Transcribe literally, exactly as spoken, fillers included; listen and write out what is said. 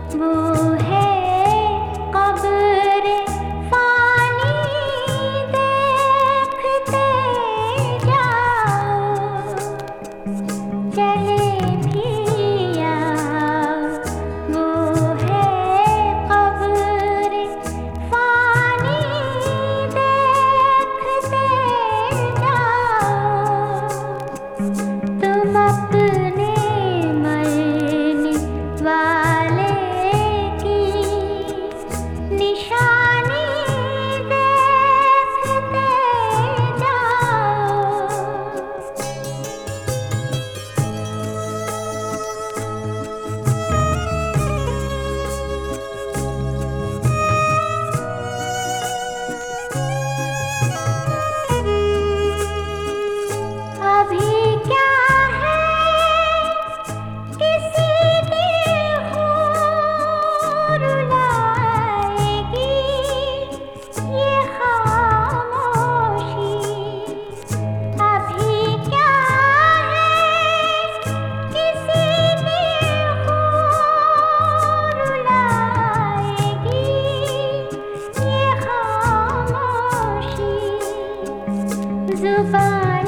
वो है कब्र फानी, देखते जाओ, चले भी आओ। वो है कब्र फानी, देखते जाओ। तुम अपने मरने वाले की निशानी देखते जाओ। अभी क्या है किसी की खून रुलाएगी ये खामोशी। अभी क्या है किसी की खून रुलाएगी ये खामोशी। जुबान